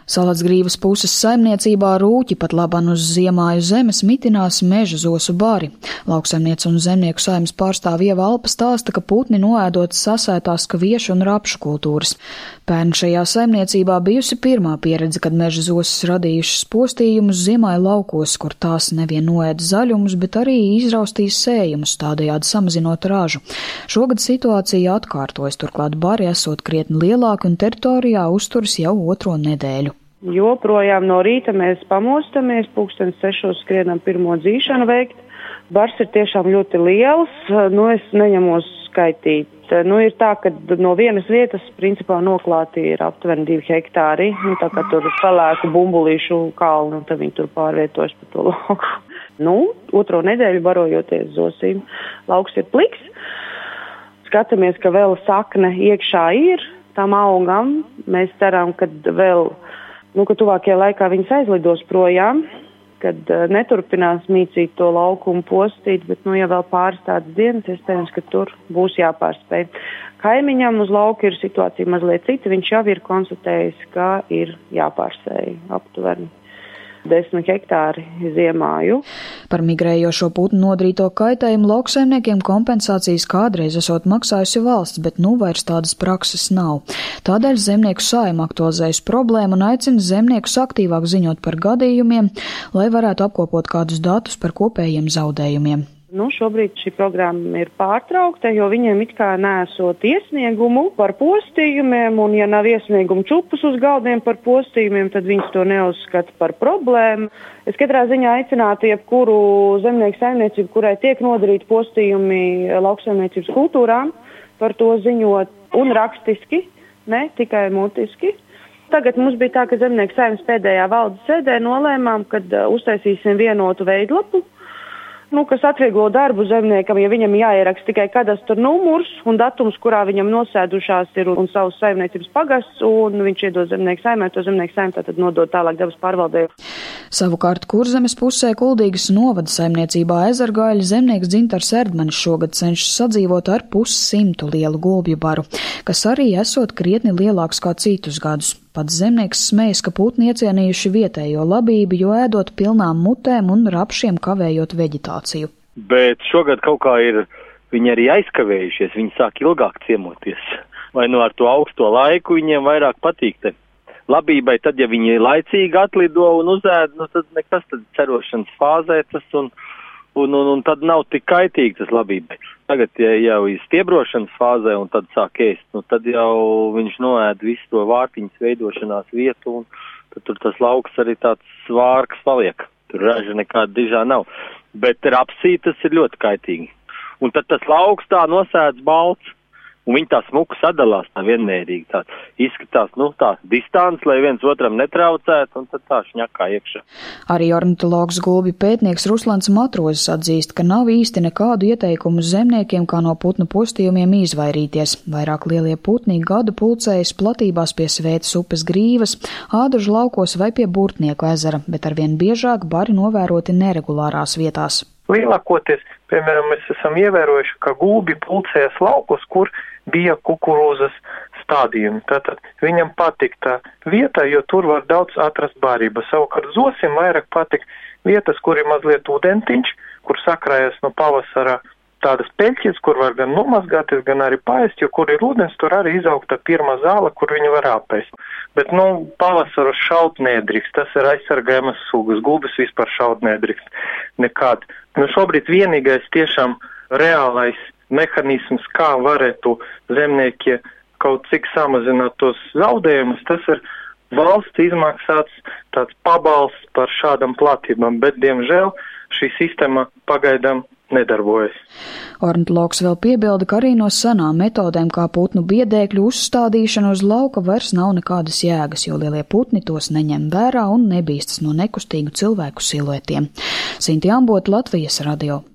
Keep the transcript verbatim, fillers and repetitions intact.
Salacgrīvas puses saimniecībā Rūķi pat laban uz ziemāju zemes mitinās meža zosu bari. Lauksaimniece un zemnieku saimnes pārstāve Ieva Alpa stāsta, ka putni noēdot sasētās kviešu un rapšu kultūras. Pērn šajā saimniecībā bijusi pirmā pieredze, kad meža zosas radījušas postījumus ziemāju laukos, kur tās nevien noēda zaļumus, bet arī izraustīs sējumus, tādējādi samazinot ražu. Šogad situācija atkārtojas, turklāt bari esot krietni lielāki un teritorijā uzturas jau otro nedēļu. Joprojām no rīta mēs pamostamies, pulkstens sešos skrienam pirmo dzīšanu veikt. Bars ir tiešām ļoti liels, nu es neņemos skaitīt. Nu ir tā, ka no vienas vietas principā noklāti ir aptuveni divi hektāri, nu tā kā tur salēku bumbulīšu kalnu, un tad viņi tur pārvietojas pa to lauku. Nu, otro nedēļu barojoties zosīm, lauks ir pliks. Skatāmies, ka vēl sakne iekšā ir, tam augam. Mēs ceram, ka vēl Nu, ka tuvākajā laikā viņas aizlidos projām, kad uh, neturpinās mīcīt to lauku un postīt, bet, nu, ja vēl pāris tādas dienas, iespējams, ka tur būs jāpārspēj. Kaimiņam uz lauka ir situācija mazliet cita, viņš jau ir konstatējis, ka ir jāpārsēj aptuveni desmit hektāri ziemāju. Par migrējošo putnu nodrīto kaitējumu lauksaimniekiem kompensācijas kādreiz esot maksājusi valsts, bet nu vairs tādas prakses nav. Tādēļ zemnieku saima aktualizējusi problēmu un aicina zemniekus aktīvāk ziņot par gadījumiem, lai varētu apkopot kādus datus par kopējiem zaudējumiem. Nu, šobrīd šī programma ir pārtraukta, jo viņiem it kā nesot iesniegumu par postījumiem, un ja nav iesniegumu čupus uz galdiem par postījumiem, tad viņas to neuzskata par problēmu. Es katrā ziņā aicinātu jebkuru zemnieku saimniecību, kurai tiek nodarīti postījumi lauksaimniecības kultūrām, par to ziņot un rakstiski, ne tikai mutiski. Tagad mums bija tā, ka zemnieku saimnes pēdējā valdes sēdē nolēmām, kad uh, uztaisīsim vienotu veidlapu, Nu, kas atvieglo darbu zemniekam, ja viņam jāieraksta tikai kadastra numurs un datums, kurā viņam nosēdušās ir un, un savus saimniecības pagasts, un viņš iedod zemnieku saimē, to zemnieku saimē tātad nodod tālāk dabas pārvaldē. Savukārt Kurzemes pusē Kuldīgas novada saimniecībā Ezergāļa zemnieks Dzintars Erdmanis šogad cenšas sadzīvot ar pussimtu lielu gulbju baru, kas arī esot krietni lielāks kā citus gadus. Pats zemnieks smejas, ka putni iecienījuši vietējo labību, jo ēdot pilnām mutēm un rapšiem kavējot veģetāciju. Bet šogad kaut kā ir viņi arī aizkavējušies, viņi sāk ilgāk ciemoties. Vai nu ar to augsto laiku viņiem vairāk patīk te labībai, tad ja viņi laicīgi atlido un uzēd, nu tad nekas tad cerošanas fāzē tas un, un, un, un tad nav tik kaitīgi tas labībai. Tagad, ja jau ir stiebrošanas fāzē un tad sāk ēst, nu tad jau viņš noēd visu to vārtiņas veidošanās vietu un tad tur tas lauks arī tāds svārks paliek. Tur raža nekāda dižā nav. Bet rapsī tas ir ļoti kaitīgi. Un tad tas lauks tā nosēdz balts un viņi tā smuku sadalās tā vienmērīgi. Tā izskatās, nu tā distance, lai viens otram netraucētu un tad tā šņakā iekšā. Arī ornitologs gulbju pētnieks Ruslans Matrozis atzīst, ka nav īsti nekādu ieteikumu zemniekiem, kā no putnu postījumiem izvairīties. Vairāk lielie putni gadu pulcējas platībās pie Svētas upes grīvas, Ādužu laukos vai pie Burtnieku ezera, bet arvien biežāk bari novēroti neregulārās vietās. Lielākoties, piemēram, mēs esam ievērojuši, ka gulbi pulcējas laukos, kur bija kukurūzas stādījumi. Tātad viņam patīk tā vieta, jo tur var daudz atrast barību. Savukārt zosim vairāk patīk vietas, kur ir mazliet ūdentiņš, kur sakrājas no pavasara tādas peļķis, kur var gan nomazgāties, gan arī paēst, jo kur ir ūdens, tur arī izaugta pirmā zāle, kur viņi var apēst. Bet, nu, pavasaru šaut nedrīkst, tas ir aizsargājamas sugas, gulbis vispār šaut nedrīkst nekād. Nu, šobrīd vienīgais tiešām reālais mehānisms, kā varētu zemnieki kaut cik samazināt tos zaudējumus, tas ir valsts izmaksāts tāds pabalsts par šādam platībām, bet, diemžēl, šī sistēma pagaidām nedarbojas. Ornitologs vēl piebilda, ka arī no senām metodēm kā putnu biedēkļu uzstādīšana uz lauka vairs nav nekādas jēgas, jo lielie putni tos neņem vērā un nebīstas no nekustīgu cilvēku siluetiem. Sinti Ambota, Latvijas radio.